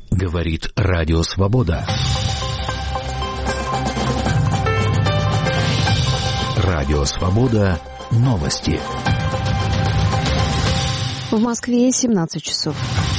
Говорит Радио Свобода. Радио Свобода. Новости. В Москве 17 часов.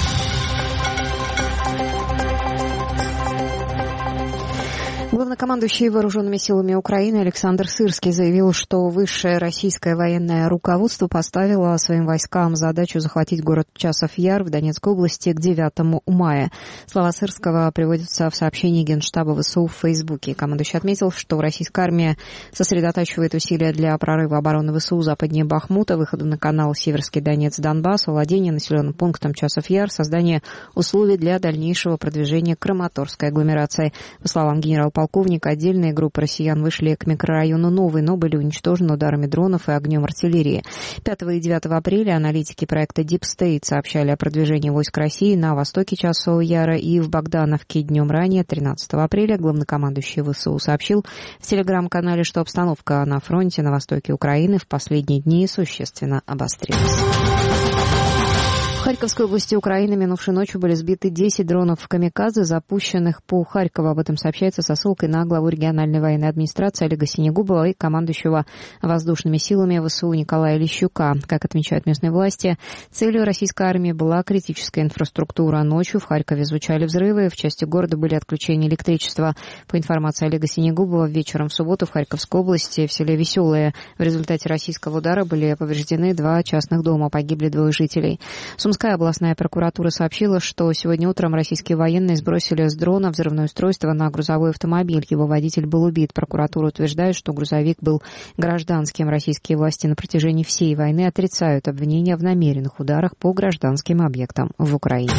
Главнокомандующий Вооруженными силами Украины Александр Сырский заявил, что высшее российское военное руководство поставило своим войскам задачу захватить город Часов-Яр в Донецкой области к 9 мая. Слова Сырского приводятся в сообщении Генштаба ВСУ в Фейсбуке. Командующий отметил, что российская армия сосредотачивает усилия для прорыва обороны ВСУ западнее Бахмута, выхода на канал Северский Донец-Донбасс, овладения населенным пунктом Часов-Яр, создания условий для дальнейшего продвижения Краматорской агломерации. По словам генерал-полковника, отдельные группы россиян вышли к микрорайону Новый, но были уничтожены ударами дронов и огнем артиллерии. 5 и 9 апреля аналитики проекта Deep State сообщали о продвижении войск России на востоке Часового Яра и в Богдановке. Днем ранее, 13 апреля, главнокомандующий ВСУ сообщил в телеграм-канале, что обстановка на фронте на востоке Украины в последние дни существенно обострилась. В Харьковской области Украины минувшей ночью были сбиты 10 дронов «Камикадзе», запущенных по Харькову. Об этом сообщается со ссылкой на главу региональной военной администрации Олега Синегубова и командующего воздушными силами ВСУ Николая Лещука. Как отмечают местные власти, целью российской армии была критическая инфраструктура. Ночью в Харькове звучали взрывы, в части города были отключения электричества. По информации Олега Синегубова, вечером в субботу в Харьковской области в селе Веселое в результате российского удара были повреждены 2 частных дома, погибли 2 жителей. Сумская областная прокуратура сообщила, что сегодня утром российские военные сбросили с дрона взрывное устройство на грузовой автомобиль. Его водитель был убит. Прокуратура утверждает, что грузовик был гражданским. Российские власти на протяжении всей войны отрицают обвинения в намеренных ударах по гражданским объектам в Украине.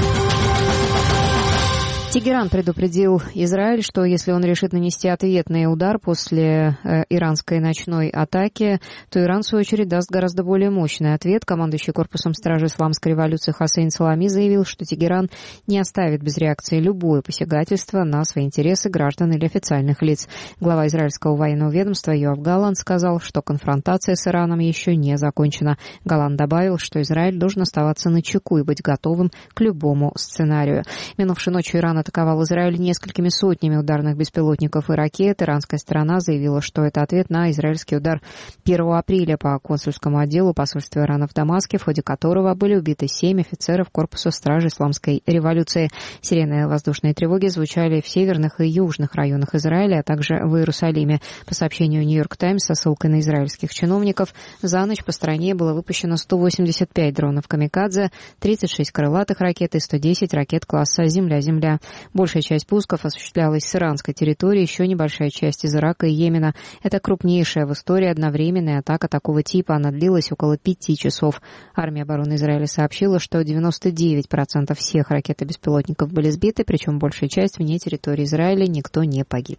Тегеран предупредил Израиль, что если он решит нанести ответный удар после иранской ночной атаки, то Иран, в свою очередь, даст гораздо более мощный ответ. Командующий корпусом стражи исламской революции Хасейн Салами заявил, что Тегеран не оставит без реакции любое посягательство на свои интересы граждан или официальных лиц. Глава израильского военного ведомства Йоав Галланд сказал, что конфронтация с Ираном еще не закончена. Галланд добавил, что Израиль должен оставаться начеку и быть готовым к любому сценарию. Минувшей ночью Иран атаковал Израиль несколькими сотнями ударных беспилотников и ракет. Иранская сторона заявила, что это ответ на израильский удар 1 апреля по консульскому отделу посольства Ирана в Дамаске, в ходе которого были убиты 7 офицеров корпуса стражи исламской революции. Сирены воздушной тревоги звучали в северных и южных районах Израиля, а также в Иерусалиме. По сообщению Нью-Йорк Таймс со ссылкой на израильских чиновников, за ночь по стране было выпущено 185 дронов «Камикадзе», 36 крылатых ракет и 110 ракет класса «Земля-Земля». Большая часть пусков осуществлялась с иранской территории, еще небольшая часть из Ирака и Йемена. Это крупнейшая в истории одновременная атака такого типа. Она длилась около 5 часов. Армия обороны Израиля сообщила, что 99% всех ракет и беспилотников были сбиты, причем большая часть вне территории Израиля, никто не погиб.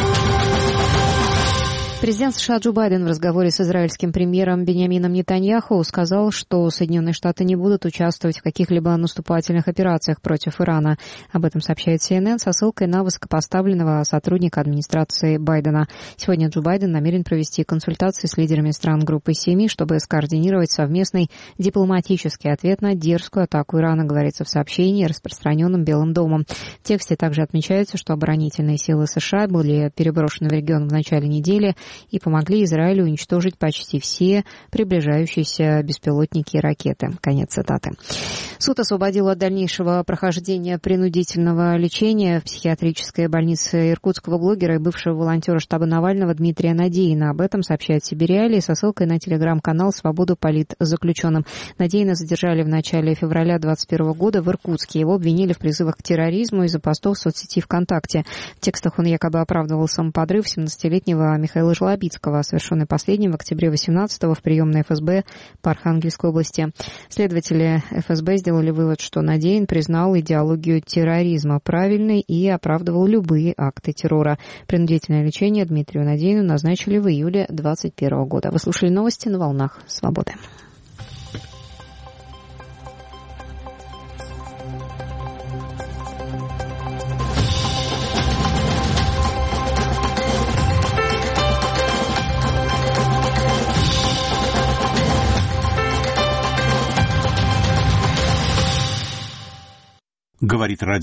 Президент США Джо Байден в разговоре с израильским премьером Биньямином Нетаньяху сказал, что Соединенные Штаты не будут участвовать в каких-либо наступательных операциях против Ирана. Об этом сообщает CNN со ссылкой на высокопоставленного сотрудника администрации Байдена. Сегодня Джо Байден намерен провести консультации с лидерами стран группы Семи, чтобы скоординировать совместный дипломатический ответ на дерзкую атаку Ирана, говорится в сообщении, распространенном Белым домом. В тексте также отмечается, что оборонительные силы США были переброшены в регион в начале недели и помогли Израилю уничтожить почти все приближающиеся беспилотники и ракеты. Конец цитаты. Суд освободил от дальнейшего прохождения принудительного лечения в психиатрической больнице иркутского блогера и бывшего волонтера штаба Навального Дмитрия Надеина. Об этом сообщает Сибириалия со ссылкой на телеграм-канал «Свободу политзаключенным». Надеина задержали в начале февраля 2021 года в Иркутске. Его обвинили в призывах к терроризму из-за постов в соцсети ВКонтакте. В текстах он якобы оправдывал самоподрыв 17-летнего Михаила Жлобицкого, совершенный последним в октябре 18-го в приемной ФСБ по Архангельской области. Следователи ФСБ сделали вывод, что Надеин признал идеологию терроризма правильной и оправдывал любые акты террора. Принудительное лечение Дмитрию Надеину назначили в июле 2021 года. Вы слушали новости на волнах Свободы. Говорит радио.